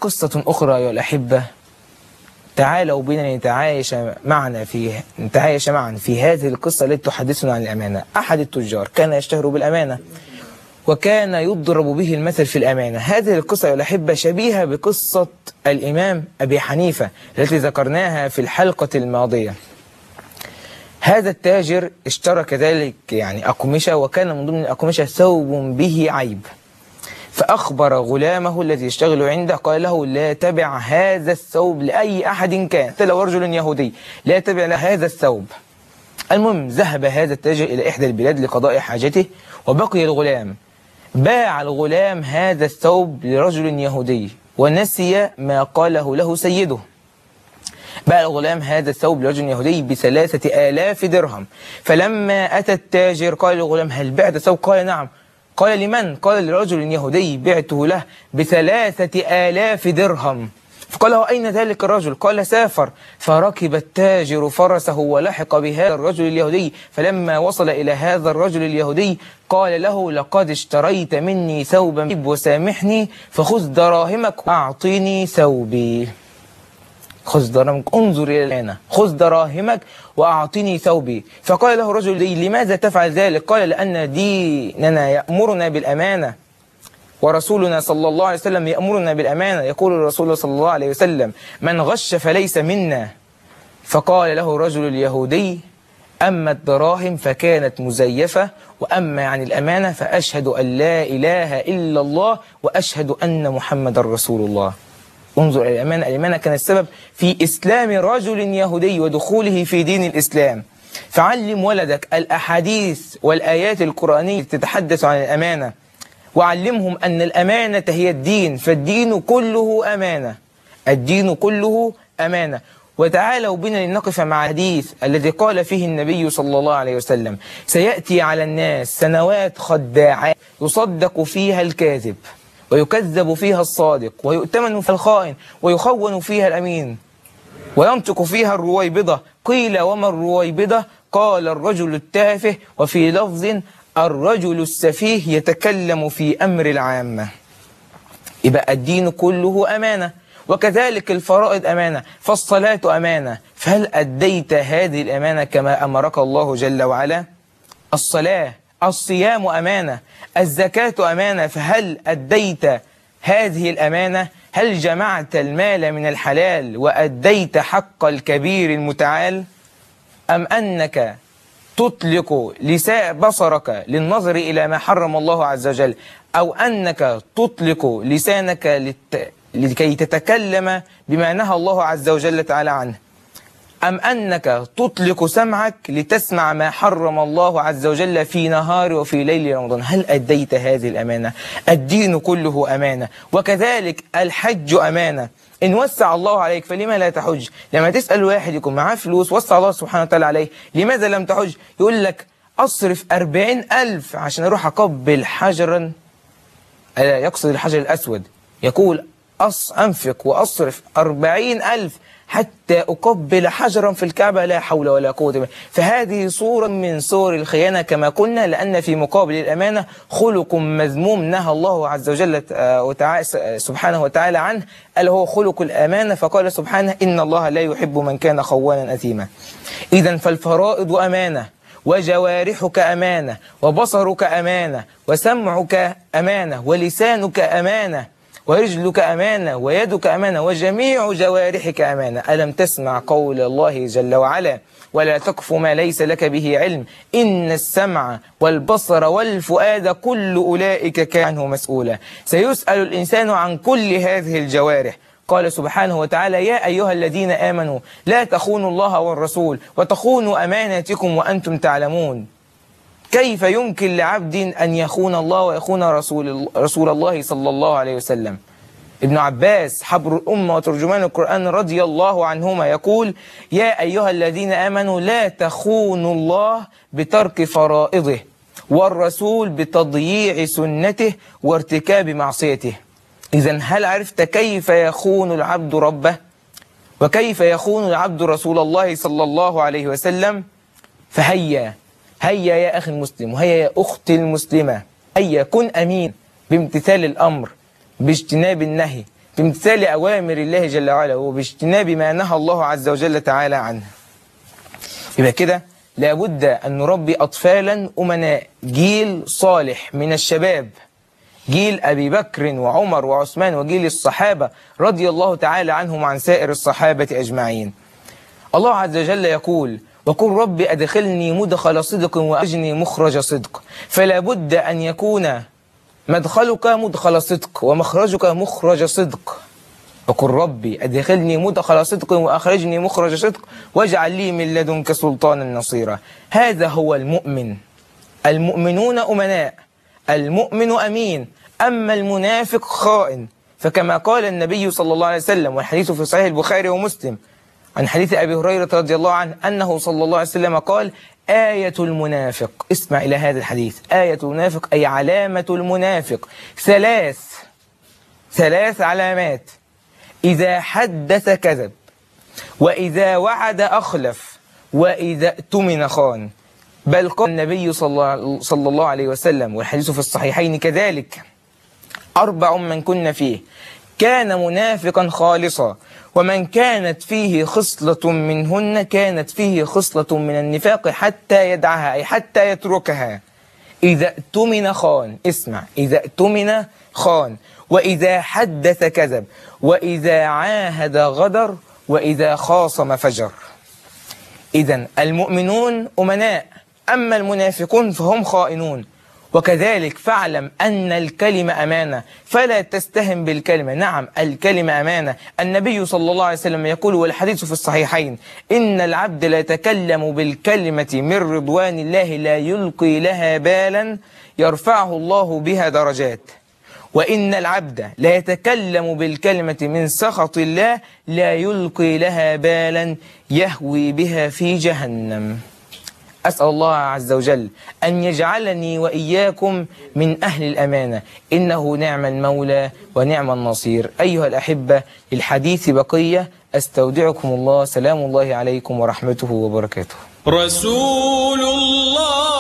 قصة أخرى أيها الأحبة، تعالوا بنا نتعايش معا في هذه القصة التي تحدثنا عن الأمانة. أحد التجار كان يشتهر بالأمانة وكان يضرب به المثل في الأمانة. هذه القصة أيها الأحبة شبيهة بقصة الإمام أبي حنيفة التي ذكرناها في الحلقة الماضية. هذا التاجر اشترى كذلك أقمشة، وكان من ضمن الأقمشة ثوب به عيب، فأخبر غلامه الذي يشتغل عنده، قال له: لا تبع هذا الثوب لأي أحد كان، حتى لو رجل يهودي، لا تبع هذا الثوب. المهم ذهب هذا التاجر إلى إحدى البلاد لقضاء حاجته، وبقي الغلام. باع الغلام هذا الثوب لرجل يهودي ونسي ما قاله له سيده. باع الغلام هذا الثوب لرجل يهودي ب3,000 درهم. فلما أتى التاجر قال للغلام: هل بعت ثوب؟ قال: نعم. قال: لمن؟ قال: لرجل يهودي بعته له ب3,000 درهم. فقال له: أين ذلك الرجل؟ قال: سافر. فركب التاجر فرسه ولحق بهذا الرجل اليهودي. فلما وصل إلى هذا الرجل اليهودي قال له: لقد اشتريت مني ثوبا وسامحني، فخذ دراهمك وأعطيني ثوبي. خذ دراهمك، انظر إلى الآن، خذ دراهمك وأعطني ثوبي. فقال له الرجل: لماذا تفعل ذلك؟ قال: لأن ديننا يأمرنا بالأمانة، ورسولنا صلى الله عليه وسلم يأمرنا بالأمانة. يقول الرسول صلى الله عليه وسلم: من غش فليس منا. فقال له الرجل اليهودي: أما الدراهم فكانت مزيفة، وأما الأمانة فأشهد أن لا إله إلا الله وأشهد أن محمد رسول الله. انظر إلى الأمانة. الأمانة كانت السبب في إسلام رجل يهودي ودخوله في دين الإسلام. فعلم ولدك الأحاديث والآيات القرآنية تتحدث عن الأمانة، وعلمهم أن الأمانة هي الدين، فالدين كله أمانة، الدين كله أمانة. وتعالوا بنا لنقف مع الحديث الذي قال فيه النبي صلى الله عليه وسلم: سيأتي على الناس سنوات خداعات يصدق فيها الكاذب ويكذب فيها الصادق ويؤتمن فيها الخائن ويخون فيها الأمين وينطق فيها الرويبضة. قيل: وما الرويبضة؟ قال: الرجل التافه، وفي لفظ: الرجل السفيه يتكلم في أمر العامة. يبقى الدين كله أمانة، وكذلك الفرائض أمانة، فالصلاة أمانة. فهل أديت هذه الأمانة كما أمرك الله جل وعلا؟ الصيام أمانة، الزكاة أمانة، فهل أديت هذه الأمانة؟ هل جمعت المال من الحلال وأديت حق الكبير المتعال؟ أم أنك تطلق بصرك للنظر إلى ما حرم الله عز وجل، أو أنك تطلق لسانك لكي تتكلم بما نهى الله عز وجل تعالى عنه، أم أنك تطلق سمعك لتسمع ما حرم الله عز وجل في نهار وفي ليل رمضان؟ هل أديت هذه الأمانة؟ الدين كله أمانة. وكذلك الحج أمانة. إن وسع الله عليك فلما لا تحج؟ لما تسأل واحد يكون معاه فلوس وسع الله سبحانه وتعالى عليه، لماذا لم تحج؟ يقول لك: أصرف 40,000 عشان أروح أقبل حجرا، يقصد الحجر الأسود، يقول: أنفق وأصرف 40,000 حتى أقبل حجرا في الكعبة، لا حول ولا قوة إلا بالله. فهذه صورة من صور الخيانة كما قلنا، لأن في مقابل الأمانة خلق مذموم نهى الله عز وجل سبحانه وتعالى عنه، ألا هو خلق الأمانة. فقال سبحانه: إن الله لا يحب من كان خوانا أثيما. إذن فالفرائض أمانة، وجوارحك أمانة، وبصرك أمانة، وسمعك أمانة، ولسانك أمانة، ورجلك أمانة، ويدك أمانة، وجميع جوارحك أمانة. ألم تسمع قول الله جل وعلا: ولا تقف ما ليس لك به علم، إن السمع والبصر والفؤاد كل أولئك كان عنه مسؤولا. سيسأل الإنسان عن كل هذه الجوارح. قال سبحانه وتعالى: يا أيها الذين آمنوا لا تخونوا الله والرسول وتخونوا أماناتكم وأنتم تعلمون. كيف يمكن لعبد أن يخون الله ويخون رسول الله صلى الله عليه وسلم؟ ابن عباس حبر الأمة وترجمان القرآن رضي الله عنهما يقول: يا أيها الذين آمنوا لا تخونوا الله بترك فرائضه، والرسول بتضييع سنته وارتكاب معصيته. إذن هل عرفت كيف يخون العبد ربه؟ وكيف يخون العبد رسول الله صلى الله عليه وسلم؟ فهيا يا أخي المسلم، وهيا يا أختي المسلمة، هيا كن أمين بامتثال الأمر، باجتناب النهي، بامتثال أوامر الله جل وعلا وباجتناب ما نهى الله عز وجل تعالى عنه. يبقى كده لابد أن نربي أطفالا أمناء، جيل صالح من الشباب، جيل أبي بكر وعمر وعثمان وجيل الصحابة رضي الله تعالى عنهم وعن سائر الصحابة أجمعين. الله عز وجل يقول: وقل رب أدخلني مدخل صدق وأخرجني مخرج صدق. فلا بد أن يكون مدخلك مدخل صدق ومخرجك مخرج صدق. وقل ربي أدخلني مدخل صدق وأخرجني مخرج صدق واجعل لي من لدنك سلطانا نصيرا. هذا هو المؤمن. المؤمنون أمناء، المؤمن أمين، أما المنافق خائن. فكما قال النبي صلى الله عليه وسلم، والحديث في صحيح البخاري ومسلم عن حديث أبي هريرة رضي الله عنه أنه صلى الله عليه وسلم قال: آية المنافق، اسمع إلى هذا الحديث، آية المنافق أي علامة المنافق ثلاث علامات: إذا حدث كذب، وإذا وعد أخلف، وإذا اؤتمن خان. بل قال النبي صلى الله عليه وسلم، والحديث في الصحيحين كذلك: 4 من كن فيه كان منافقا خالصا، ومن كانت فيه خصلة منهن كانت فيه خصلة من النفاق حتى يدعها، أي حتى يتركها. إذا اؤتمن خان، اسمع، إذا اؤتمن خان، وإذا حدث كذب، وإذا عاهد غدر، وإذا خاصم فجر. إذن المؤمنون أمناء، أما المنافقون فهم خائنون. وكذلك فاعلم أن الكلمة أمانة، فلا تستهن بالكلمة. نعم الكلمة أمانة. النبي صلى الله عليه وسلم يقول، والحديث في الصحيحين: إن العبد لا يتكلم بالكلمة من رضوان الله لا يلقي لها بالا يرفعه الله بها درجات، وإن العبد لا يتكلم بالكلمة من سخط الله لا يلقي لها بالا يهوي بها في جهنم. أسأل الله عز وجل أن يجعلني وإياكم من أهل الأمانة، إنه نعم المولى ونعم النصير. أيها الأحبة، للحديث بقية، أستودعكم الله، سلام الله عليكم ورحمته وبركاته. رسول الله